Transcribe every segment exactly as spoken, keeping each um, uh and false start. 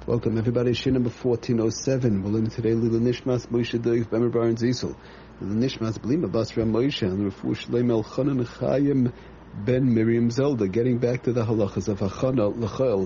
Welcome everybody, Shir number fourteen oh seven. We'll learn today Lila Nishmas Moshe Doig Bemer Bar and Zisel. Lila Nishmas Blima Basra Moshe and Refu Shleim Elchanan Chaim Ben Miriam Zelda. Getting back to the halachas of Hachana L'Chol.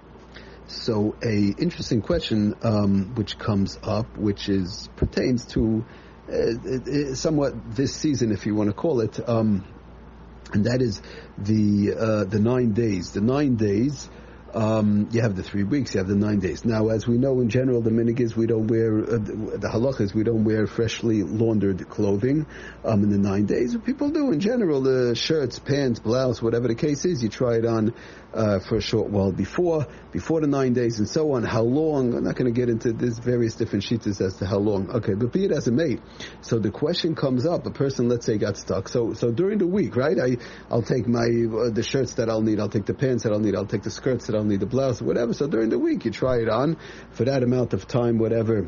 So a interesting question um, which comes up, which is pertains to uh, it, it, somewhat this season, if you want to call it, um, and that is the uh, the nine days. The nine days. Um, you have the three weeks, you have the nine days. Now, as we know in general, the minig is we don't wear, uh, the halach is we don't wear freshly laundered clothing um, in the nine days. People do in general, the shirts, pants, blouse, whatever the case is, you try it on uh, for a short while before, before the nine days and so on. How long? I'm not going to get into this various different sheets as to how long. Okay, but be it as it may. So the question comes up, a person, let's say, got stuck. So so during the week, right, I, I'll take my uh, the shirts that I'll need, I'll take the pants that I'll need, I'll take the skirts that I'll need, the blouse, whatever. So during the week, you try it on for that amount of time, whatever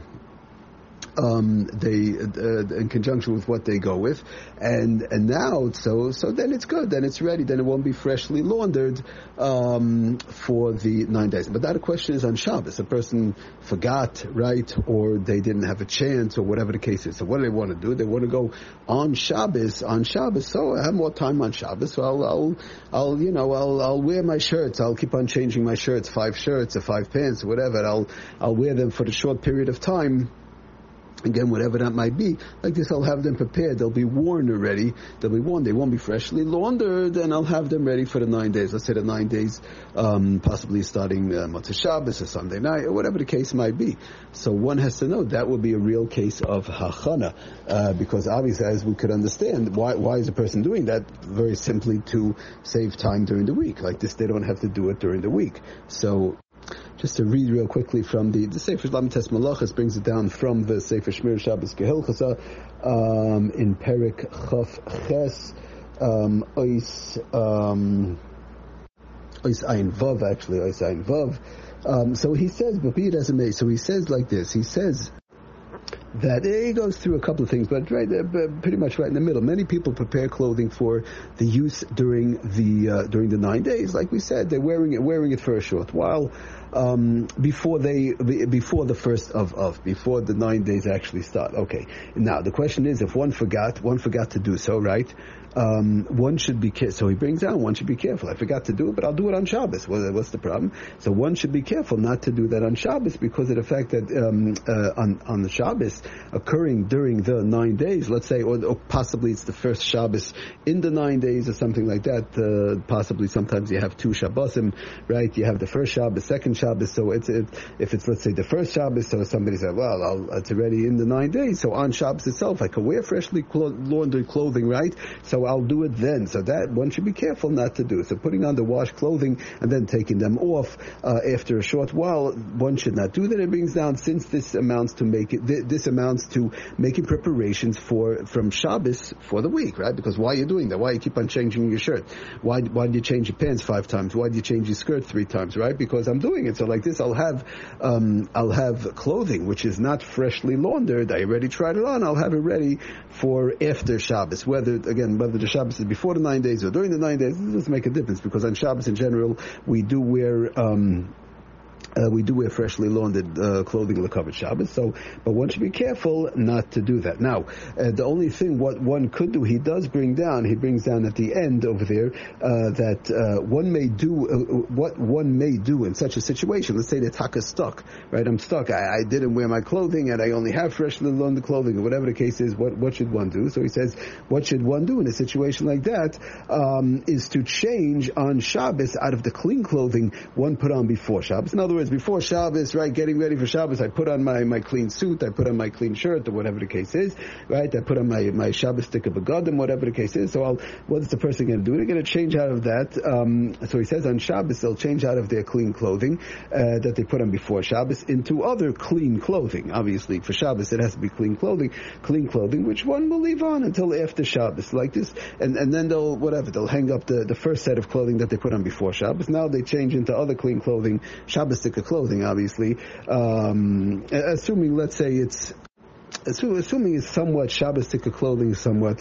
um, they uh, in conjunction with what they go with, and and now so so then it's good, then it's ready, then it won't be freshly laundered um, for the nine days. But that question is on Shabbos. A person forgot, right, or they didn't have a chance, or whatever the case is. So what do they want to do? They want to go on Shabbos, on Shabbos. So I have more time on Shabbos. So I'll, I'll, I'll, you know, I'll, I'll wear my shirts. I'll keep on changing my shirts, five shirts or five pants, or whatever. And I'll, I'll wear them for the short period of time. Again, whatever that might be, like this, I'll have them prepared. They'll be worn already. They'll be worn. They won't be freshly laundered, and I'll have them ready for the nine days. Let's say the nine days, um, possibly starting uh, Motzei Shabbos or Sunday night, or whatever the case might be. So one has to know that would be a real case of hachana, uh, because obviously, as we could understand, why why is a person doing that? Very simply to save time during the week. Like this, they don't have to do it during the week. So. Just to read real quickly from the, the Sefer Lamites Malachas brings it down from the Sefer Shmir Shabbos Gehilchasa um, in Perik Chaf Ches um, Ois um, Ois Ein Vav, actually Ois Ein Vav. Um, so he says, but be it as it may, so he says like this, he says that he goes through a couple of things, but right, uh, pretty much right in the middle. Many people prepare clothing for the use during the uh, during the nine days. Like we said, they're wearing it wearing it for a short while um, before they before the first of of before the nine days actually start. Okay. Now the question is, if one forgot, one forgot to do so, right? Um, one should be careful. So he brings down, one should be careful. I forgot to do it, but I'll do it on Shabbos. Well, what's the problem? So one should be careful not to do that on Shabbos because of the fact that um, uh, on on the Shabbos occurring during the nine days, let's say, or, or possibly it's the first Shabbos in the nine days or something like that. Uh, possibly sometimes you have two Shabbosim, right? You have the first Shabbos, second Shabbos. So it's it, if it's let's say the first Shabbos, so somebody said, well, I'll, it's already in the nine days. So on Shabbos itself, I can wear freshly clo- laundered clothing, right? So I'll do it then. So that one should be careful not to do. So putting on the washed clothing and then taking them off uh, after a short while, one should not do that. It brings down, since this amounts to make it, th- this amounts to making preparations for from Shabbos for the week, right? Because why are you doing that? Why you keep on changing your shirt? Why why do you change your pants five times? Why do you change your skirt three times? Right? Because I'm doing it. So like this, I'll have um, I'll have clothing which is not freshly laundered. I already tried it on. I'll have it ready for after Shabbos. Whether again whether the Shabbos is before the nine days or during the nine days, it doesn't make a difference because on Shabbos in general we do wear um, Uh, we do wear freshly laundered uh, clothing l'kavod Shabbos, so, but one should be careful not to do that. Now, uh, the only thing what one could do, he does bring down, he brings down at the end over there, uh, that uh, one may do, uh, what one may do in such a situation. Let's say the taka stuck, right? I'm stuck, I, I didn't wear my clothing, and I only have freshly laundered clothing, or whatever the case is, what, what should one do? So he says, what should one do in a situation like that, um, is to change on Shabbos out of the clean clothing one put on before Shabbos. In other words, before Shabbos, right, getting ready for Shabbos, I put on my, my clean suit, I put on my clean shirt, or whatever the case is, right? I put on my, my Shabbos stick of begadim, whatever the case is. So I'll, what is the person going to do? They're going to change out of that. Um, so he says on Shabbos, they'll change out of their clean clothing, uh, that they put on before Shabbos into other clean clothing. Obviously, for Shabbos, it has to be clean clothing, clean clothing, which one will leave on until after Shabbos, like this. And, and then they'll, whatever, they'll hang up the, the first set of clothing that they put on before Shabbos. Now they change into other clean clothing, Shabbos stick of clothing, obviously, um, assuming, let's say it's assuming it's somewhat Shabbos-tika clothing, somewhat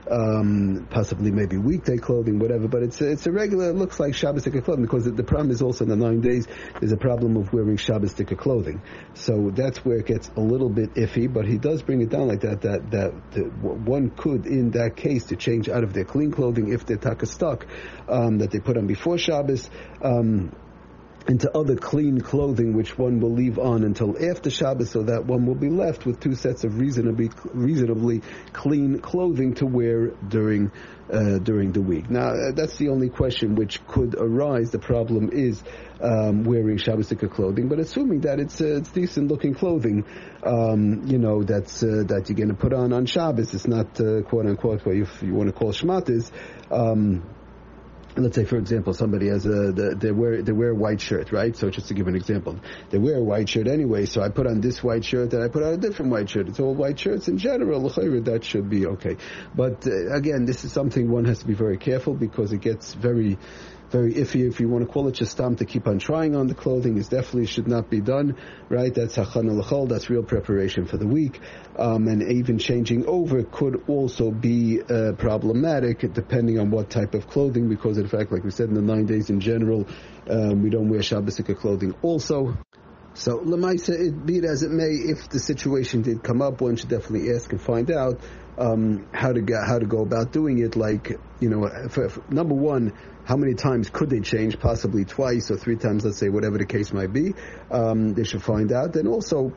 um, possibly maybe weekday clothing, whatever, but it's a, it's a regular, it looks like Shabbos-tika clothing, because the, the problem is also in the nine days, there's a problem of wearing Shabbos-tika clothing. So that's where it gets a little bit iffy, but he does bring it down like that, that, that, that one could, in that case, to change out of their clean clothing, if they're taka stuck, um, that they put on before Shabbos, um, into other clean clothing, which one will leave on until after Shabbos, so that one will be left with two sets of reasonably reasonably clean clothing to wear during uh, during the week. Now, uh, that's the only question which could arise. The problem is um, wearing Shabbos-tika clothing, but assuming that it's uh, it's decent looking clothing, um, you know, that's uh, that you're going to put on on Shabbos. It's not uh, quote unquote what you, you want to call shmatas. Um, Let's say, for example, somebody has a, the, they wear, they wear a white shirt, right? So just to give an example, they wear a white shirt anyway, so I put on this white shirt and I put on a different white shirt. It's all white shirts in general, that should be okay. But uh, again, this is something one has to be very careful, because it gets very, very iffy. If you want to call it just stam to keep on trying on the clothing, it definitely should not be done, right? That's hachana l'chol, that's real preparation for the week. Um, and even changing over could also be uh, problematic, depending on what type of clothing, because in fact, like we said, in the nine days in general, um, we don't wear Shabbos-tika clothing also. So, lemaisa, it be it as it may, if the situation did come up, one should definitely ask and find out um, how to go, how to go about doing it. Like, you know, for, for, number one, how many times could they change? Possibly twice or three times, let's say, whatever the case might be. Um, they should find out. And also,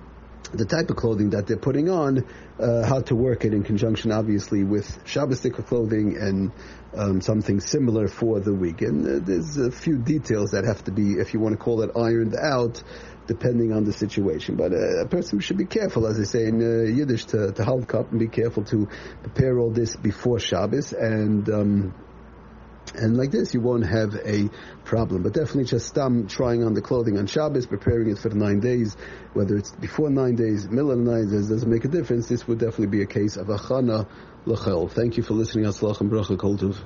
the type of clothing that they're putting on, uh, how to work it in conjunction, obviously, with Shabbos-tika clothing and um, something similar for the week. And uh, there's a few details that have to be, if you want to call it, ironed out, depending on the situation. But uh, a person should be careful, as they say in uh, Yiddish, to, to halt cup and be careful to prepare all this before Shabbos, and um, and like this, you won't have a problem. But definitely just stam trying on the clothing on Shabbos, preparing it for the nine days, whether it's before nine days, middle of the nine days, doesn't make a difference. This would definitely be a case of achana l'chel. Thank you for listening. Atzlach and bracha kol tov.